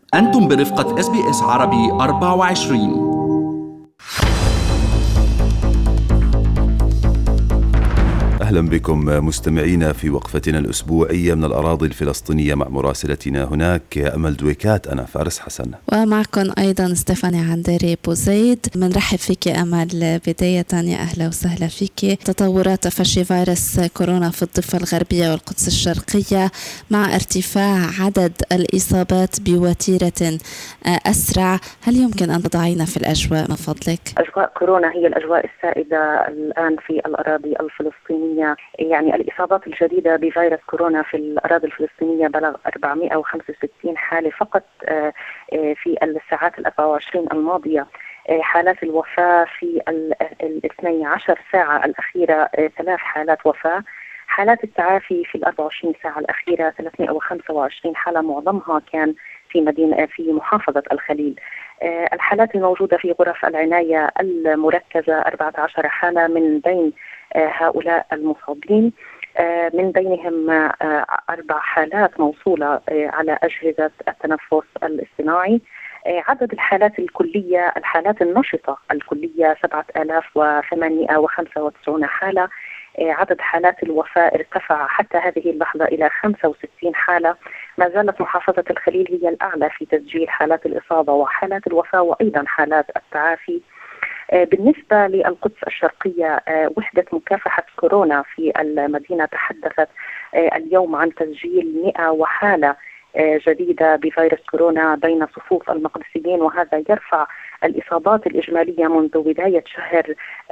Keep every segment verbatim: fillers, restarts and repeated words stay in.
أنتم برفقة إس بي إس عربي أربعة وعشرين. أهلا بكم مستمعينا في وقفتنا الأسبوعية من الأراضي الفلسطينية مع مراسلتنا هناك أمل دويكات. أنا فارس حسن، ومعكم أيضا ستيفاني عنديري بوزيد. منرحب فيك أمل. بداية يا أهلا وسهلا فيك. تطورات تفشي فيروس كورونا في الضفة الغربية والقدس الشرقية مع ارتفاع عدد الإصابات بوتيرة أسرع، هل يمكن أن تضعينا في الأجواء من فضلك؟ أجواء كورونا هي الأجواء السائدة الآن في الأراضي الفلسطينية. يعني الإصابات الجديدة بفيروس كورونا في الأراضي الفلسطينية بلغ أربعمائة وخمسة وستين حالة فقط في الساعات الأربع وعشرين الماضية. حالات الوفاة في الاثني عشر ساعة الأخيرة ثلاث حالات وفاة. حالات التعافي في الأربع وعشرين ساعة الأخيرة ثلاثمائة وخمسة وعشرين حالة، معظمها كان في مدينة في محافظة الخليل. الحالات الموجودة في غرف العناية المركزة أربعة عشر حالة من بين هؤلاء المصابين، من بينهم أربع حالات موصولة على أجهزة التنفس الاصطناعي. عدد الحالات الكلية الحالات النشطة الكلية سبعة آلاف وثمانمائة وخمسة وتسعين حالة. عدد حالات الوفاة ارتفع حتى هذه اللحظة إلى خمسة وستين حالة. ما زالت محافظة الخليل هي الأعلى في تسجيل حالات الإصابة وحالات الوفاة وأيضا حالات التعافي. بالنسبة للقدس الشرقية، وحدة مكافحة كورونا في المدينة تحدثت اليوم عن تسجيل مئة وحالة جديدة بفيروس كورونا بين صفوف المقدسيين، وهذا يرفع الإصابات الإجمالية منذ بداية شهر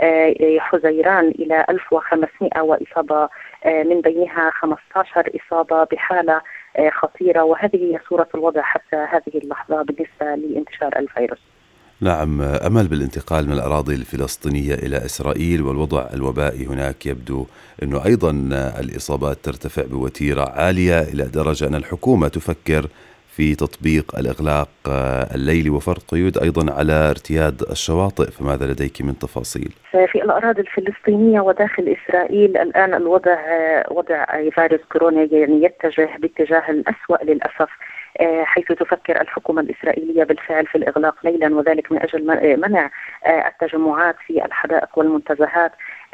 حزيران إلى ألف وخمسمائة وإصابة، من بينها خمسة عشر إصابة بحالة خطيرة. وهذه هي صورة الوضع حتى هذه اللحظة بالنسبة لانتشار الفيروس. نعم أمل، بالانتقال من الأراضي الفلسطينية إلى إسرائيل والوضع الوبائي هناك، يبدو أنه أيضا الإصابات ترتفع بوتيرة عالية إلى درجة أن الحكومة تفكر في تطبيق الإغلاق الليلي وفرض قيود أيضا على ارتياد الشواطئ، فماذا لديك من تفاصيل؟ في الأراضي الفلسطينية وداخل إسرائيل الآن الوضع وضع فيروس كورونا يعني يتجه باتجاه الأسوأ للأسف، حيث تفكر الحكومة الإسرائيلية بالفعل في الإغلاق ليلا، وذلك من أجل منع التجمعات في الحدائق والمنتزهات.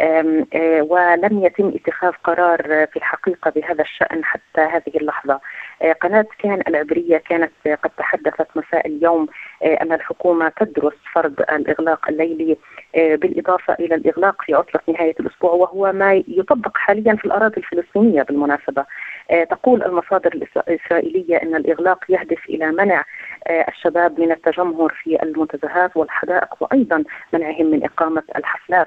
ولم يتم اتخاذ قرار في الحقيقة بهذا الشأن حتى هذه اللحظة. قناة كان العبرية كانت قد تحدثت مساء اليوم أن الحكومة تدرس فرض الإغلاق الليلي بالإضافة إلى الإغلاق في عطلة نهاية الأسبوع، وهو ما يطبق حاليا في الأراضي الفلسطينية بالمناسبة. تقول المصادر الإسرائيلية أن الإغلاق يهدف إلى منع الشباب من التجمهر في المنتزهات والحدائق، وأيضا منعهم من إقامة الحفلات.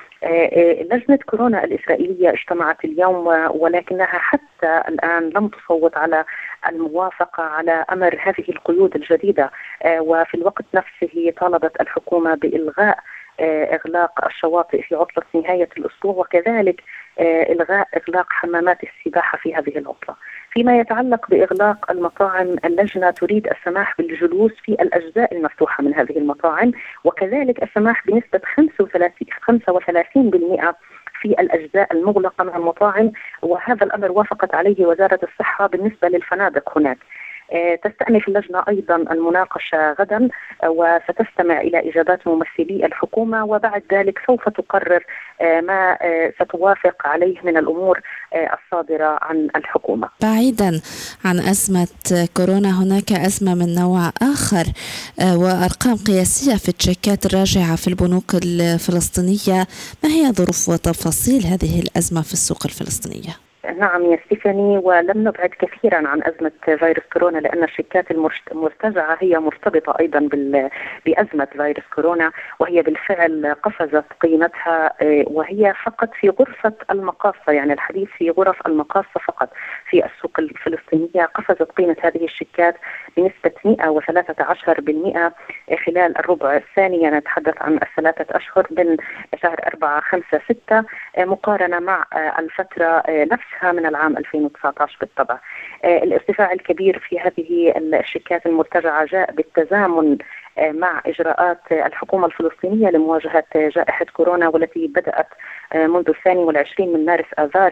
لجنة كورونا الإسرائيلية اجتمعت اليوم، ولكنها حتى الآن لم تصوت على الموافقة على أمر هذه القيود الجديدة. وفي الوقت نفسه طالبت الحكومة بإلغاء إغلاق الشواطئ في عطلة نهاية الأسبوع، وكذلك إلغاء إغلاق حمامات السباحة في هذه العطلة. فيما يتعلق بإغلاق المطاعم، اللجنة تريد السماح بالجلوس في الأجزاء المفتوحة من هذه المطاعم، وكذلك السماح بنسبة خمسة وثلاثين بالمئة في الأجزاء المغلقة من المطاعم، وهذا الأمر وافقت عليه وزارة الصحة بالنسبة للفنادق هناك. تستأنف اللجنة أيضا المناقشة غدا، وستستمع إلى إجابات ممثلي الحكومة، وبعد ذلك سوف تقرر ما ستوافق عليه من الأمور الصادرة عن الحكومة. بعيدا عن أزمة كورونا، هناك أزمة من نوع آخر وأرقام قياسية في التشيكات الراجعة في البنوك الفلسطينية. ما هي ظروف وتفاصيل هذه الأزمة في السوق الفلسطينية؟ نعم يا ستيفاني، ولم نبعد كثيرا عن أزمة فيروس كورونا، لأن الشيكات المرتجعة هي مرتبطة أيضا بأزمة فيروس كورونا، وهي بالفعل قفزت قيمتها، وهي فقط في غرفة المقاصة، يعني الحديث في غرف المقاصة فقط في السوق الفلسطينية. قفزت قيمة هذه الشيكات بنسبة مئة وثلاثة عشر بالمئة خلال الربع الثاني، نتحدث عن الثلاثة أشهر من شهر أربعة خمسة ستة، مقارنة مع الفترة نفسها من العام ألفين وتسعة عشر. بالطبع الارتفاع الكبير في هذه الشيكات المرتجعة جاء بالتزامن مع إجراءات الحكومة الفلسطينية لمواجهة جائحة كورونا، والتي بدأت منذ الثاني والعشرين من مارس آذار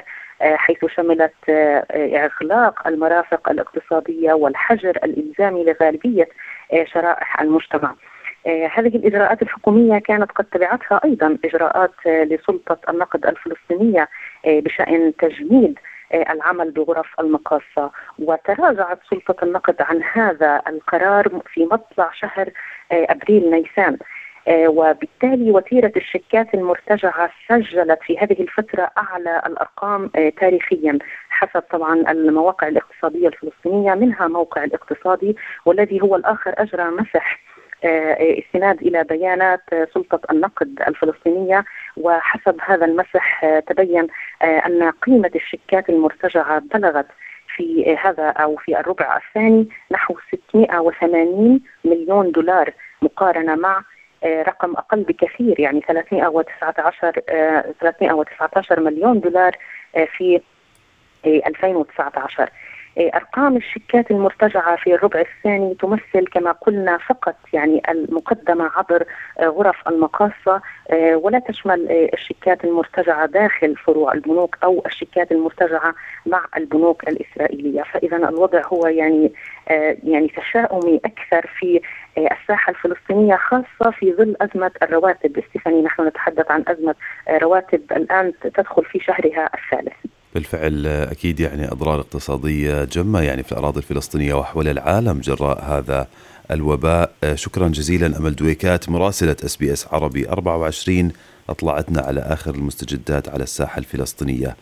حيث شملت إغلاق المرافق الاقتصادية والحجر الإلزامي لغالبية شرائح المجتمع. هذه الإجراءات الحكومية كانت قد تبعتها أيضا إجراءات لسلطة النقد الفلسطينية بشأن تجميد العمل بغرف المقاصة، وتراجعت سلطة النقد عن هذا القرار في مطلع شهر أبريل نيسان، وبالتالي وتيرة الشيكات المرتجعة سجلت في هذه الفترة أعلى الأرقام تاريخيا حسب طبعا المواقع الاقتصادية الفلسطينية، منها موقع الاقتصادي والذي هو الآخر أجرى مسح استناد إلى بيانات سلطة النقد الفلسطينية، وحسب هذا المسح تبين أن قيمة الشيكات المرتجعة بلغت في هذا أو في الربع الثاني نحو ستمائة وثمانين مليون دولار، مقارنة مع رقم أقل بكثير يعني ثلاثمائة وتسعة عشر مليون دولار في ألفين وتسعة عشر. أرقام الشيكات المرتجعة في الربع الثاني تمثل كما قلنا فقط يعني المقدمة عبر غرف المقاصة، ولا تشمل الشيكات المرتجعة داخل فروع البنوك أو الشيكات المرتجعة مع البنوك الإسرائيلية. فإذا الوضع هو يعني يعني تشاؤمي أكثر في الساحة الفلسطينية، خاصة في ظل أزمة الرواتب. استفاني، نحن نتحدث عن أزمة رواتب الآن تدخل في شهرها الثالث. بالفعل أكيد يعني أضرار اقتصادية جمة يعني في الأراضي الفلسطينية وحول العالم جراء هذا الوباء. شكرا جزيلا أمل دويكات مراسلة إس بي إس عربي أربعة وعشرين، أطلعتنا على آخر المستجدات على الساحة الفلسطينية.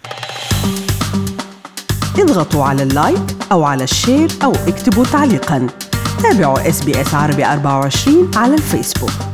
اضغطوا على اللايك أو على الشير أو اكتبوا تعليقا. تابعوا إس بي إس عربي أربعة وعشرين على الفيسبوك.